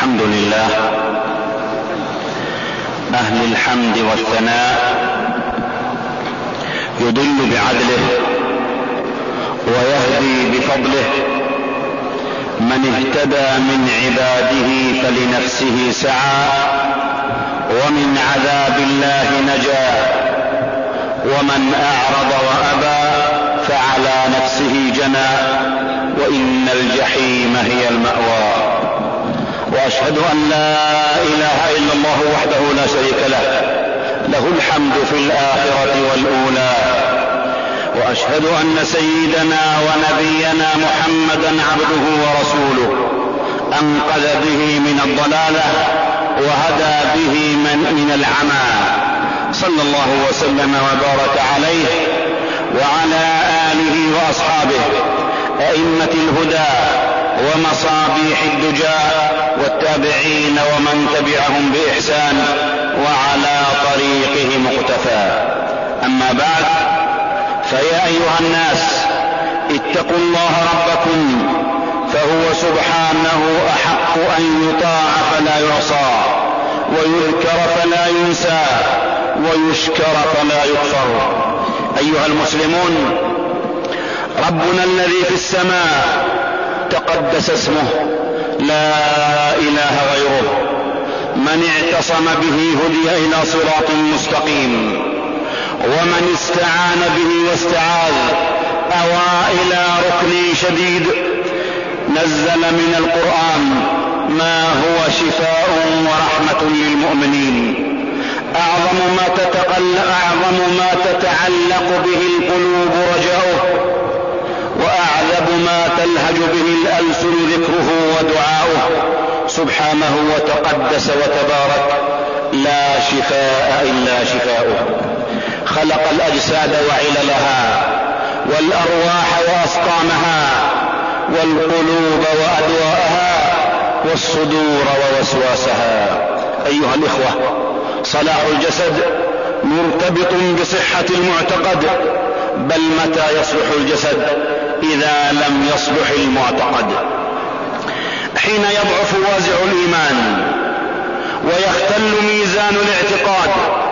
الحمد لله أهل الحمد والثناء، يضل بعدله ويهدي بفضله. من اهتدى من عباده فلنفسه سعى، ومن عذاب الله نجا، ومن أعرض وأبى فعلى نفسه جنى، وإن الجحيم هي المأوى. وأشهد أن لا إله إلا الله وحده لا شريك له، له الحمد في الآخرة والأولى. وأشهد أن سيدنا ونبينا محمدا عبده ورسوله، أنقذ به من الضلالة وهدى به من العمى، صلى الله وسلم وبارك عليه وعلى آله وأصحابه أئمة الهدى ومصابيح الدجى، والتابعين ومن تبعهم بإحسان وعلى طريقه مقتفى. أما بعد، فيا أيها الناس اتقوا الله ربكم، فهو سبحانه أحق أن يطاع فلا يعصى، ويذكر فلا ينسى، ويشكر فلا يكفر. أيها المسلمون، ربنا الذي في السماء تقدس اسمه، لا إله غيره. من اعتصم به هدي إلى صراط مستقيم، ومن استعان به واستعاذ أوى إلى ركن شديد. نزل من القرآن ما هو شفاء ورحمة للمؤمنين، أعظم ما تتعلق به القلوب رجاؤه، وأعذب ما تلهج به الألسن ذكره ودعاؤه، سبحانه وتقدس وتبارك، لا شفاء إلا شفاؤه. خلق الأجساد وعللها، والأرواح وأسقامها، والقلوب وأدواءها، والصدور ووسواسها. أيها الإخوة، صلاح الجسد مرتبط بصحة المعتقد، بل متى يصلح الجسد إذا لم يصلح المعتقد؟ حين يضعف وازع الإيمان ويختل ميزان الاعتقاد،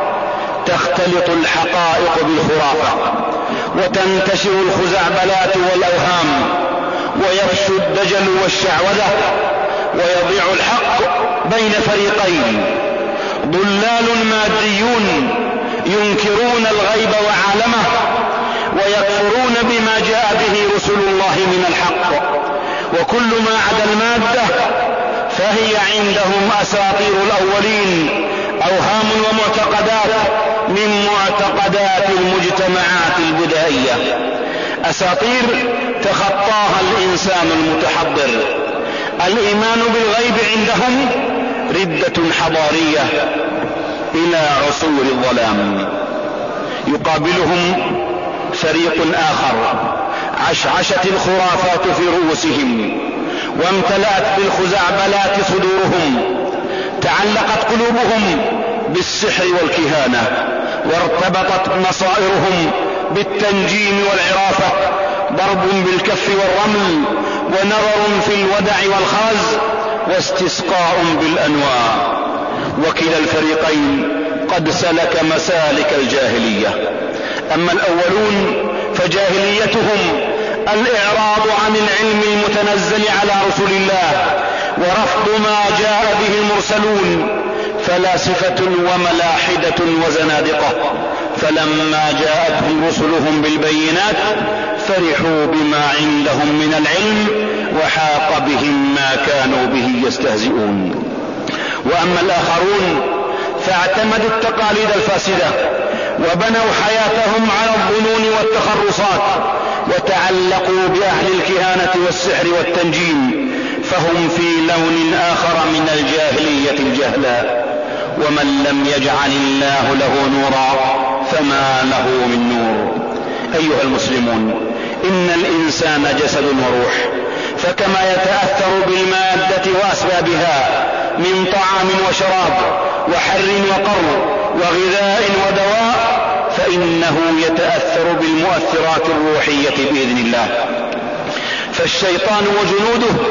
تختلط الحقائق بالخرافة، وتنتشر الخزعبلات والأوهام، ويفشو الدجل والشعوذة، ويضيع الحق بين فريقين: ضلال ماديون ينكرون الغيب وعالمه، ويكفرون بما جاء به رسل الله من الحق، وكل ما عدا المادة فهي عندهم أساطير الأولين، أوهام ومعتقدات من معتقدات المجتمعات البدائية، أساطير تخطاها الإنسان المتحضر. الإيمان بالغيب عندهم ردة حضارية إلى عصور الظلام. يقابلهم فريق آخر عشعشت الخرافات في رؤوسهم، وامتلأت بالخزعبلات صدورهم، تعلقت قلوبهم بالسحر والكهانة، وارتبطت مصائرهم بالتنجيم والعرافة، ضرب بالكف والرمل، ونظر في الودع والخرز، واستسقاء بالأنواع. وكلا الفريقين قد سلك مسالك الجاهلية. أما الأولون فجاهليتهم الإعراض عن العلم المتنزل على رسل الله، ورفض ما جاء به المرسلون، فلاسفة وملاحدة وزنادقة. فلما جاءتهم رسلهم بالبينات فرحوا بما عندهم من العلم، وحاق بهم ما كانوا به يستهزئون. وأما الآخرون فاعتمدوا التقاليد الفاسدة، وبنوا حياتهم على الظنون والتخرصات، وتعلقوا بأهل الكهانة والسحر والتنجيم، فهم في لون آخر من الجاهلية الجهلاء. ومن لم يجعل الله له نورا فما له من نور. أيها المسلمون، إن الإنسان جسد وروح، فكما يتأثر بالمادة وأسبابها من طعام وشراب وحر وقر وغذاء ودواء، فإنه يتأثر بالمؤثرات الروحية بإذن الله. فالشيطان وجنوده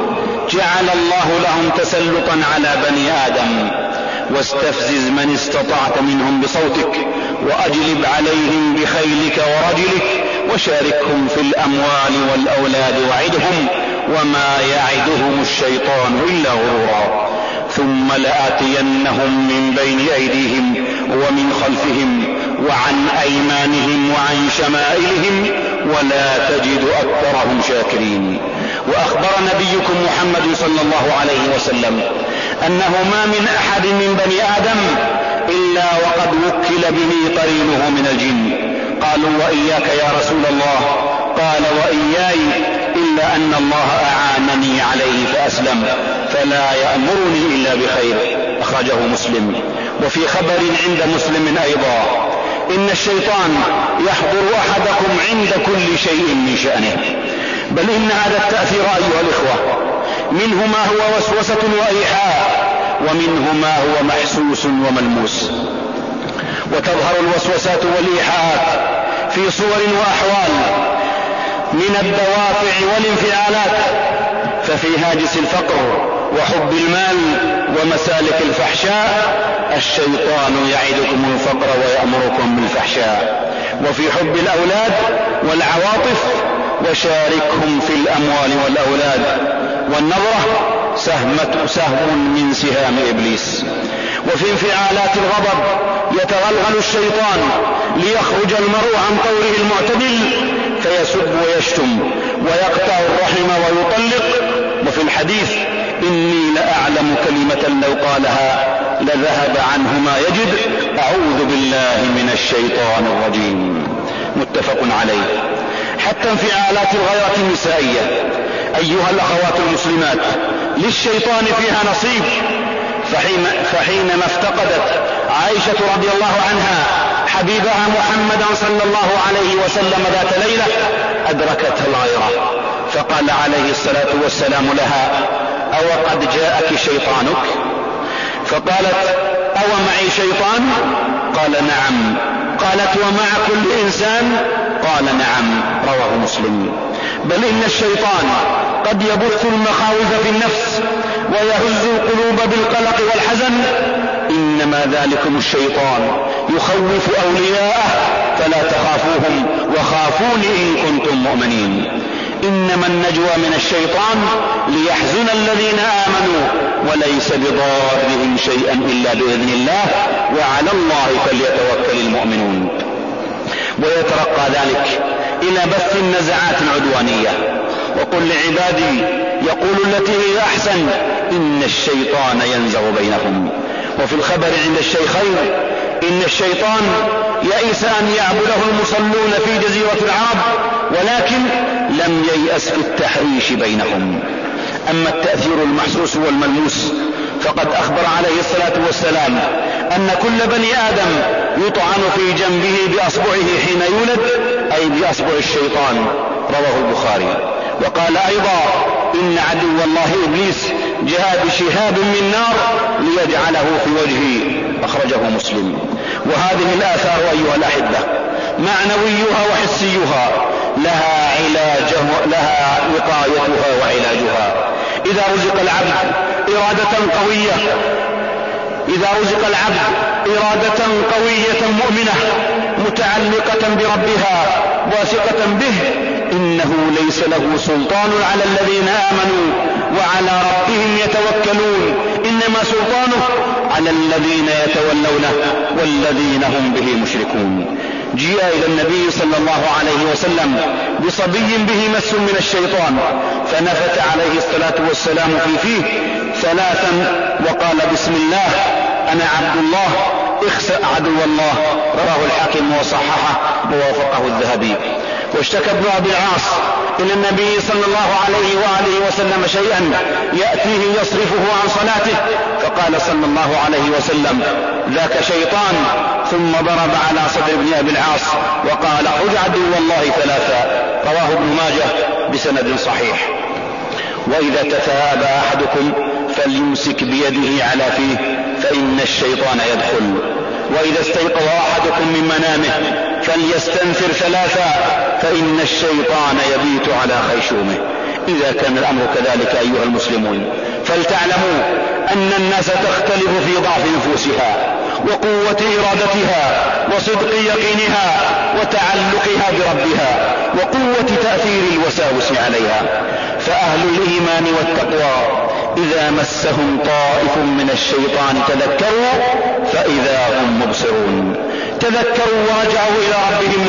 جعل الله لهم تسلطا على بني آدم. واستفزز من استطعت منهم بصوتك وأجلب عليهم بخيلك ورجلك وشاركهم في الأموال والأولاد وعدهم وما يعدهم الشيطان إلا غرورا. ثم لآتينهم من بين أيديهم ومن خلفهم وعن أيمانهم وعن شمائلهم ولا تجد أكثرهم شاكرين. وأخبر نبيكم محمد صلى الله عليه وسلم أنه ما من أحد من بني آدم إلا وقد وكل به قرينه من الجن. قالوا وإياك يا رسول الله؟ قال وإياي، إلا أن الله أعانني عليه فأسلم فلا يأمرني إلا بخير. أخرجه مسلم. وفي خبر عند مسلم أيضا إن الشيطان يحضر أحدكم عند كل شيء من شأنه. بل إن هذا التأثير أيها الإخوة منه ما هو وسوسة وإيحاء ومنه ما هو محسوس وملموس. وتظهر الوسوسات والإيحاءات في صور وأحوال من الدوافع والانفعالات. ففي هاجس الفقر وحب المال ومسالك الفحشاء الشيطان يعدكم الفقر ويأمركم بالفحشاء. وفي حب الأولاد والعواطف وشاركهم في الأموال والأولاد والنظرة سهم من سهام إبليس. وفي انفعالات الغضب يتغلغل الشيطان ليخرج المرء عن طوره المعتدل فيسب ويشتم ويقطع الرحم ويطلق. وفي الحديث إني لأعلم كلمة لو قالها لذهب عنه ما يجد أعوذ بالله من الشيطان الرجيم. متفق عليه. حتى انفعالات الغيرة النسائية أيها الأخوات المسلمات للشيطان فيها نصيب. فحينما افتقدت عائشة رضي الله عنها حبيبها محمدا صلى الله عليه وسلم ذات ليلة أدركتها الغيرة فقال عليه الصلاة والسلام لها أو قد جاءك شيطانك؟ فقالت أو معي شيطان؟ قال نعم. قالت ومع كل إنسان؟ قال نعم. رواه مسلم. بل إن الشيطان قد يبث المخاوف في النفس ويهز القلوب بالقلق والحزن. إنما ذلكم الشيطان يخوف أولياءه فلا تخافوهم وخافون إن كنتم مؤمنين. إنما النجوى من الشيطان ليحزن الذين آمنوا وليس بضارهم شيئا إلا بإذن الله وعلى الله فليتوكل المؤمنون. ويترقى ذلك إلى بث النزعات العدوانية. وقل لعبادي يقول التي هي أحسن إن الشيطان ينزغ بينهم. وفي الخبر عند الشيخين إن الشيطان يئس أن يعبده المصلون في جزيرة العرب ولكن لم ييأس في التحريش بينهم. أما التأثير المحسوس والملموس فقد أخبر عليه الصلاة والسلام أن كل بني آدم يطعن في جنبه بأصبعه حين يولد أي بأصبع الشيطان. رواه البخاري. وقال أيضا إن عدو الله إبليس جاء بشهاب من نار ليجعله في وجهه. أخرجه مسلم. وهذه الآثار أيها الأحبة معنويها وحسيها لها وقايتها وعلاجها. إذا رزق العبد إرادة قوية مؤمنة متعلقة بربها واثقة به إنه ليس له سلطان على الذين آمنوا وعلى ربهم يتوكلون. إنما سلطانه على الذين يتولونه والذين هم به مشركون. جيء إلى النبي صلى الله عليه وسلم بصبي به مس من الشيطان فنفت عليه الصلاة والسلام في فيه ثلاثا وقال بسم الله أنا عبد الله اخسأ عدو الله. رواه الحاكم وصححه ووافقه الذهبي. واشتكى ابن أبي العاص إلى النبي صلى الله عليه وآله وسلم شيئا يأتيه يصرفه عن صلاته فقال صلى الله عليه وسلم ذاك شيطان ثم ضرب على صدر ابن أبي العاص وقال خذ عدو الله ثلاثا. رواه ابن ماجه بسند صحيح. وإذا تثاءب أحدكم فليمسك بيده على فيه فإن الشيطان يدخل. وإذا استيقظ أحدكم من منامه فليستنثر ثلاثا فإن الشيطان يبيت على خيشومه. إذا كان الأمر كذلك أيها المسلمون فلتعلموا أن الناس تختلف في ضعف نفوسها وقوة إرادتها وصدق يقينها وتعلقها بربها وقوة تأثير الوساوس عليها. فأهل الإيمان والتقوى إذا مسهم طائف من الشيطان تذكروا فإذا هم مبصرون، تذكروا ورجعوا إلى ربهم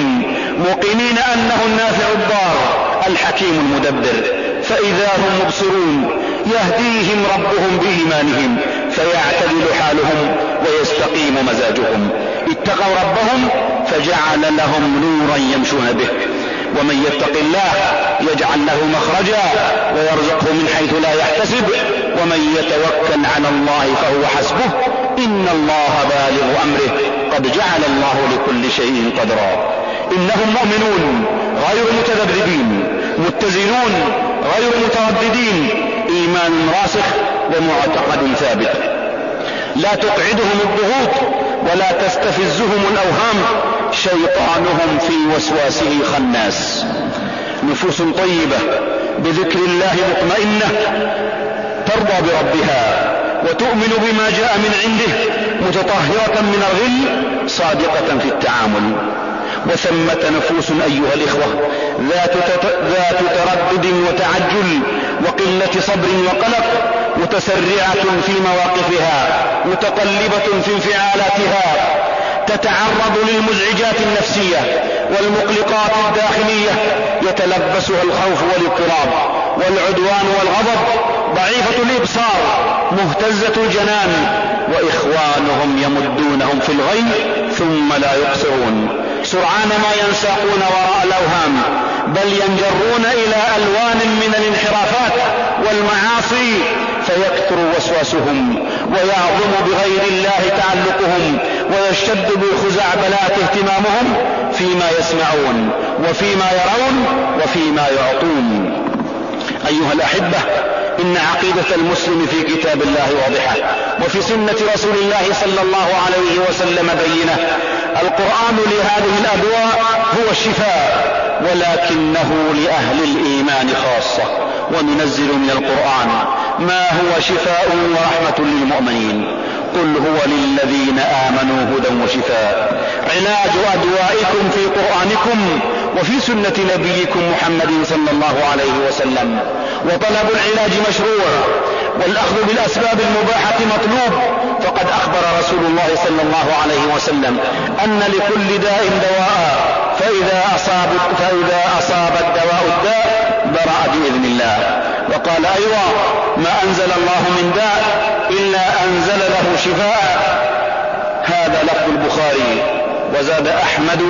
موقنين أنه النافع الضار الحكيم المدبر، فإذا هم مبصرون يهديهم ربهم بإيمانهم فيعتدل حالهم ويستقيم مزاجهم. اتقوا ربهم فجعل لهم نورا يمشون به، ومن يتق الله يجعل له مخرجا ويرزقه من حيث لا يحتسب ومن يتوكل على الله فهو حسبه إن الله بالغ أمره قد جعل الله لكل شيء قدرا. إنهم مؤمنون غير متذبذبين متزنون غير مترددين، إيمان راسخ ومعتقد ثابت لا تقعدهم الضغوط ولا تستفزهم الأوهام، شيطانهم في وسواسه خناس. نفوس طيبة بذكر الله مطمئنة ترضى بربها وتؤمن بما جاء من عنده متطهرة من الغل صادقة في التعامل. وثمة نفوس أيها الإخوة ذات تردد وتعجل وقلة صبر وقلق، متسرعة في مواقفها متقلبة في انفعالاتها، تتعرض للمزعجات النفسية والمقلقات الداخلية يتلبسها الخوف والاضطراب والعدوان والغضب، ضعيفة الإبصار مهتزة الجنان، وإخوانهم يمدونهم في الغي ثم لا يقصرون، سرعان ما ينساقون وراء الأوهام بل ينجرون إلى ألوان من الانحرافات والمعاصي فيكثر وسواسهم ويعظم بغير الله تعلقهم ويشتد بالخزعبلات اهتمامهم فيما يسمعون وفيما يرون وفيما يعطون. أيها الأحبة، إن عقيدة المسلم في كتاب الله واضحة وفي سنة رسول الله صلى الله عليه وسلم بينة. القرآن لهذه الأدواء هو الشفاء ولكنه لأهل الإيمان خاصة، وننزل من القرآن ما هو شفاء ورحمة للمؤمنين. قل هو للذين آمنوا هدى وشفاء. علاج أدوائكم في قرآنكم وفي سنة نبيكم محمد صلى الله عليه وسلم. وطلب العلاج مشروع والأخذ بالأسباب المباحة مطلوب، فقد أخبر رسول الله صلى الله عليه وسلم أن لكل داء دواء، فإذا أصاب الدواء الداء برأ بإذن الله. وقال أيضا ما أنزل الله من داء إلا أنزل له شفاء. هذا لفظ البخاري. وزاد أحمد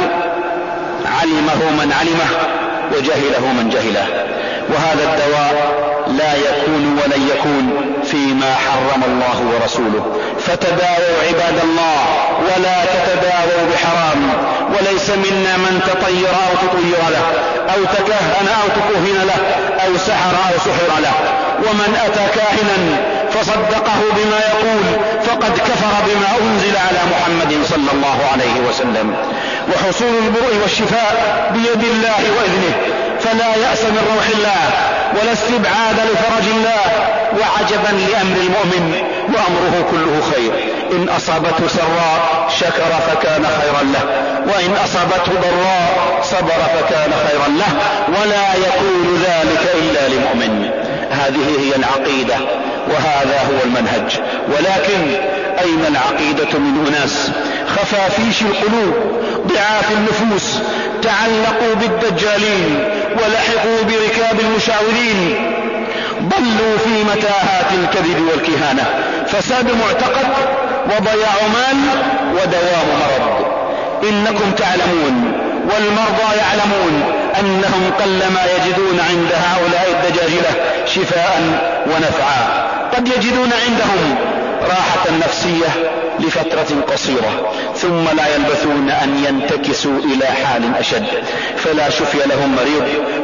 علمه من علمه وجهله من جهله. وهذا الدواء لا يكون ولن يكون فيما حرم الله ورسوله، فتداووا عباد الله ولا تتداووا بحرام. وليس منا من تطير أو تطير له أو تكهن أو تكهن له أو سحر أو سحر له. ومن أتى كاهنا فصدقه بما يقول فقد كفر بما أنزل على محمد صلى الله عليه وسلم. وحصول البرء والشفاء بيد الله وإذنه، فلا يأس من روح الله ولا استبعاد لفرج الله. وعجبا لأمر المؤمن وأمره كله خير، إن أصابته سراء شكر فكان خيرا له، وإن أصابته ضراء صبر فكان خيرا له، ولا يكون ذلك إلا لمؤمن. هذه هي العقيدة وهذا هو المنهج. ولكن أين العقيدة من أناس خفافيش القلوب ضعاف النفوس تعلقوا بالدجالين ولحقوا بركاب المشعوذين، ضلوا في متاهات الكذب والكهانة، فساد معتقد وضياع مال ودوام مرض. إنكم تعلمون والمرضى يعلمون أنهم قلما يجدون عند هؤلاء الدجاجلة شفاء ونفعا. قد يجدون عندهم راحة نفسية لفترة قصيرة ثم لا يلبثون أن ينتكسوا إلى حال أشد، فلا شفي لهم مريض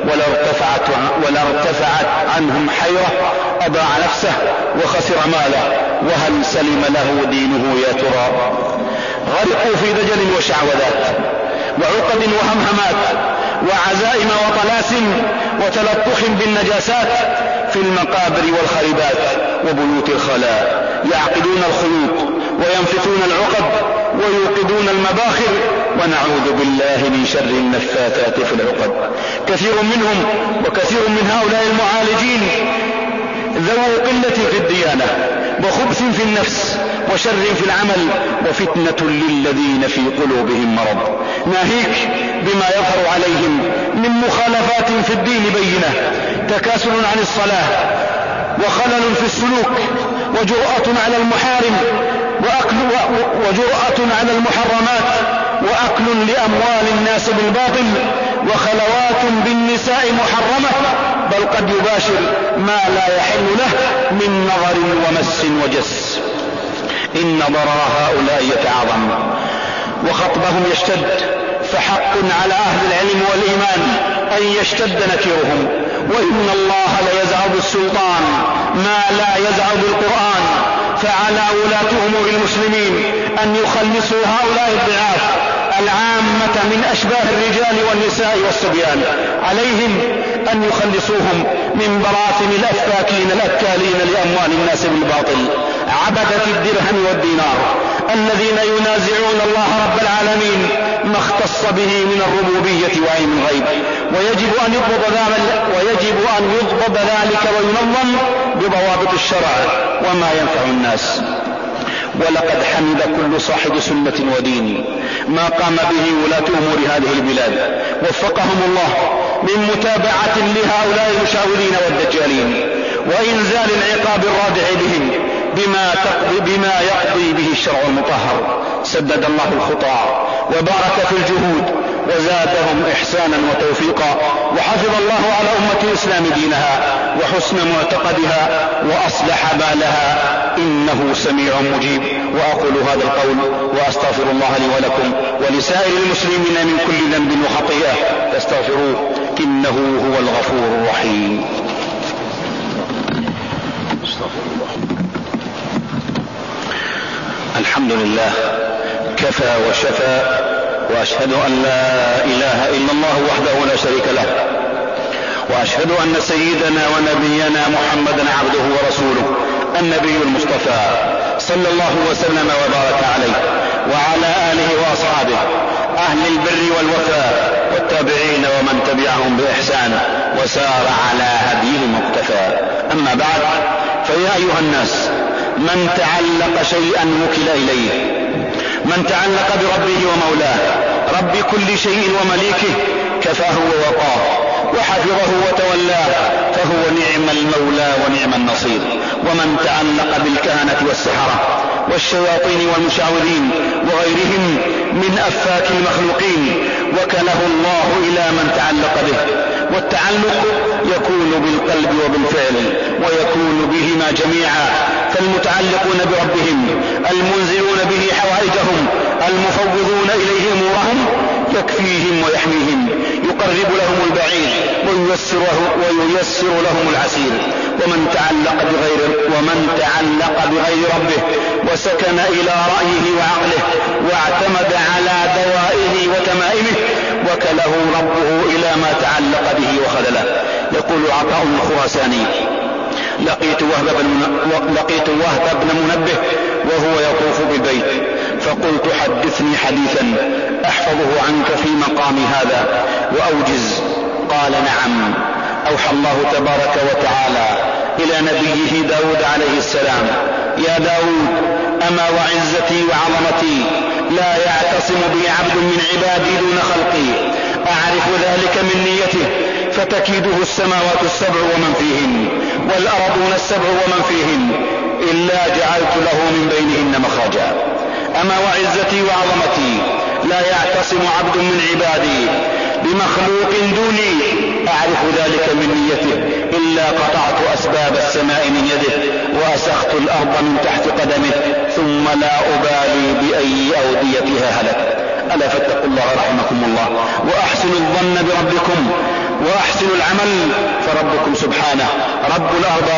ولا ارتفعت عنهم حيرة، أضاع نفسه وخسر ماله، وهل سلم له دينه يا ترى؟ غرقوا في دجل وشعوذات وعقد وهمهمات وعزائم وطلاسم وتلطخ بالنجاسات في المقابر والخربات وبيوت الخلاء، يعقدون الخيوط وينفثون العقد ويوقدون المباخر، ونعوذ بالله من شر النفاثات في العقد. كثير منهم وكثير من هؤلاء المعالجين ذو قلة في الديانة وخبث في النفس وشر في العمل وفتنة للذين في قلوبهم مرض، ناهيك بما يظهر عليهم من مخالفات في الدين بينة، تكاسل عن الصلاة وخلل في السلوك وجرأة على المحارم وجرأة على المحرمات وأكل لأموال الناس بالباطل وخلوات بالنساء محرمة، بل قد يباشر ما لا يحل له من نظر ومس وجس. إن ضرر هؤلاء يتعاظم وخطبهم يشتد، فحق على أهل العلم والإيمان أن يشتد نكيرهم، وإن الله ليزع بالسلطان ما لا يزع بالقرآن، فعلى ولاة أمور المسلمين أن يخلصوا هؤلاء الضعاف العامة من أشباه الرجال والنساء والصبيان، عليهم أن يخلصوهم من براثن الأفاكين الأكالين لأموال الناس بالباطل، عبدة الدرهم والدينار الذين ينازعون الله رب العالمين ما اختص به من الربوبية وعلم الغيب، ويجب أن يضبط ذلك وينظم بضوابط الشرع وما ينفع الناس. ولقد حمد كل صاحب سنة ودين ما قام به ولاة أمور هذه البلاد، وفقهم الله من متابعة لهؤلاء المشاورين والدجالين وإنزال العقاب الرادع بهم بما يقضي به الشرع المطهر. سدد الله الخطى وبارك في الجهود وزادهم إحسانا وتوفيقا، وحفظ الله على أمة الإسلام دينها وحسن معتقدها وأصلح بالها، إنه سميع مجيب. وأقول هذا القول وأستغفر الله لي ولكم ولسائر المسلمين من كل ذنب وخطيئة فاستغفروه إنه هو الغفور الرحيم. الحمد لله كفى وشفى، وأشهد أن لا إله إلا الله وحده لا شريك له، وأشهد أن سيدنا ونبينا محمدا عبده ورسوله النبي المصطفى صلى الله وسلم وبارك عليه وعلى آله وأصحابه أهل البر والوفاء والتابعين ومن تبعهم بإحسان وسار على هديهم مقتفى. أما بعد، فيا أيها الناس، من تعلق شيئا وكل إليه، من تعلق بربه ومولاه رب كل شيء ومليكه كفاه ووقاه وحفظه وتولاه، فهو نعم المولى ونعم النصير. ومن تعلق بالكهنة والسحرة والشياطين والمشعوذين وغيرهم من أفاك المخلوقين وكله الله إلى من تعلق به. والتعلق يكون بالقلب وبالفعل ويكون بهما جميعا، فالمتعلقون بربهم المنزلون به حوائجهم المفوضون إليه أمورهم يكفيهم ويحميهم، يقرب لهم البعيد وييسر لهم العسير. ومن تعلق بغير ربه وسكن إلى رأيه وعقله واعتمد على دوائه وتمائمه وكله ربه إلى ما تعلق به وخذله. يقول عطاء الخراساني: لقيت وهب بن منبه وهو يطوف بالبيت، فقلت: حدثني حديثا أحفظه عنك في مقام هذا وأوجز. قال: نعم. أوحى الله تبارك وتعالى إلى نبيه داود عليه السلام: يا داود، أما وعزتي وعظمتي لا يعتصم بي عبد من عبادي دون خلقي، أعرف ذلك من نيته، فتكيده السماوات السبع ومن فيهن والأرضون السبع ومن فيهن إلا جعلت له من بينهن مخرجا. أما وعزتي وعظمتي لا يعتصم عبد من عبادي بمخلوق دوني، أعرف ذلك من نيته، إلا قطعت أسباب السماء من يده وأسخت الأرض من تحت قدمه ثم لا أبالي بأي أوديتها هلك. ألا فاتقوا الله رحمكم الله، وأحسنوا الظن بربكم وأحسنوا العمل، فربكم سبحانه رب الأرباب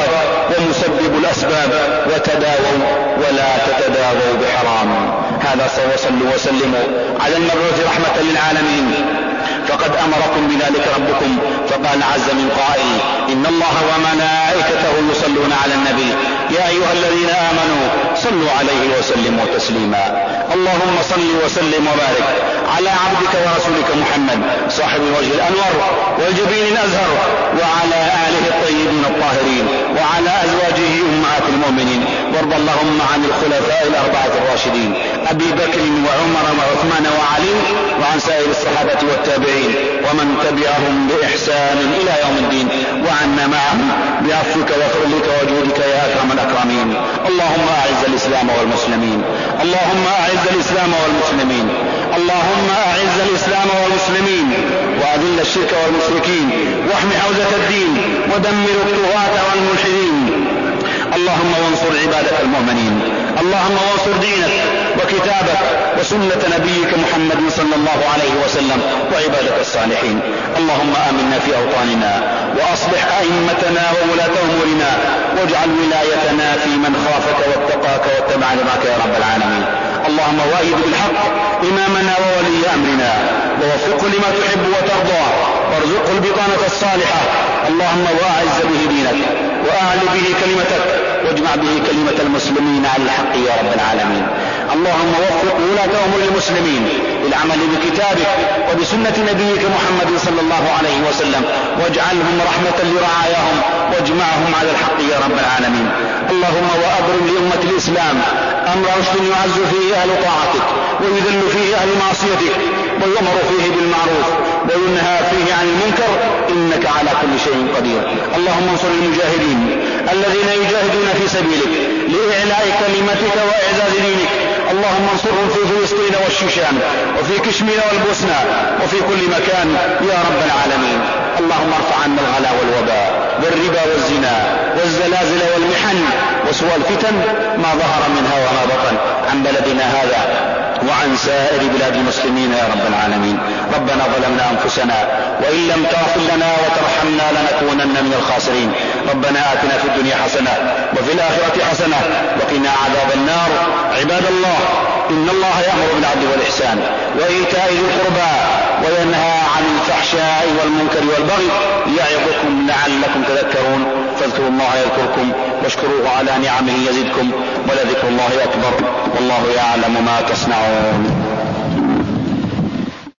ومسبب الأسباب، وتداووا ولا تتداووا بحرام. هذا وصلوا وسلموا على المبعوث رحمة للعالمين، فقد أمركم بذلك ربكم، فقال عز من قائل: إن الله وملائكته يصلون على النبي يا أيها الذين آمنوا صلوا عليه وسلموا تسليما. اللهم صل وسلم وبارك على عبدك ورسولك محمد صاحب الوجه الأنور والجبين الأزهر، وعلى آله الطيبين الطاهرين، وعلى أزواجه أمهات المؤمنين، وارض اللهم عن الخلفاء الأربعة الراشدين أبي بكر وعمر وعثمان وعلي، وعن سائر الصحابة والتابعين ومن تبعهم بإحسان إلى يوم الدين، وعنا معهم بعفوك وفضلك وجودك يا أكرم الأكرمين. اللهم أعز الإسلام والمسلمين، اللهم أعز الإسلام والمسلمين، اللهم أعز الإسلام والمسلمين، وأذل الشرك والمشركين، واحم حوزة الدين، ودمر الطغاة والملحدين. اللهم وانصر عبادك المؤمنين، اللهم وانصر دينك وكتابك وسنة نبيك محمد صلى الله عليه وسلم وعبادك الصالحين. اللهم آمنا في أوطاننا، وأصلح أئمتنا وولاة أمورنا، واجعل ولايتنا في من خافك واتقاك واتبع رضاك يا رب العالمين. اللهم وأيد بالحق إمامنا وولي أمرنا، ووفقه لما تحب وترضى، وارزقه البطانة الصالحة. اللهم وأعز به دينك، وأعل به كلمتك، واجمع به كلمة المسلمين على الحق يا رب العالمين. اللهم وفق ولاة أمور المسلمين للعمل بكتابك وبسنة نبيك محمد صلى الله عليه وسلم، واجعلهم رحمة لرعاياهم، واجمعهم على الحق يا رب العالمين. اللهم وأبرم لأمة الإسلام أمر رشد يعز فيه أهل طاعتك، ويذل فيه أهل معصيتك، ويؤمر فيه بالمعروف وينهى فيه عن المنكر، إنك على كل شيء قدير. اللهم انصر المجاهدين الذين يجاهدون في سبيلك لإعلاء كلمتك وإعزاز دينك. اللهم انصرهم في فلسطين والشيشان وفي كشمير والبوسنة وفي كل مكان يا رب العالمين. اللهم ارفع عنا الغلا والوباء والربا والزنا والزلازل والمحن وسوء الفتن ما ظهر منها وما بطن عن بلدنا هذا وعن سائر بلاد المسلمين يا رب العالمين. ربنا ظلمنا أنفسنا وإن لم تغفر لنا وترحمنا لنكونن من الخاسرين. ربنا آتنا في الدنيا حسنة وفي الآخرة حسنة وقنا عذاب النار. عباد الله، إن الله يأمر بالعدل والإحسان وإيتاء ذي القربى وينهى عن الفحشاء والمنكر والبغي يعظكم لعلكم تذكرون. فاذكروا الله يذكركم واشكروه على نعمه يزدكم ولذكر الله أكبر والله يعلم ما تصنعون.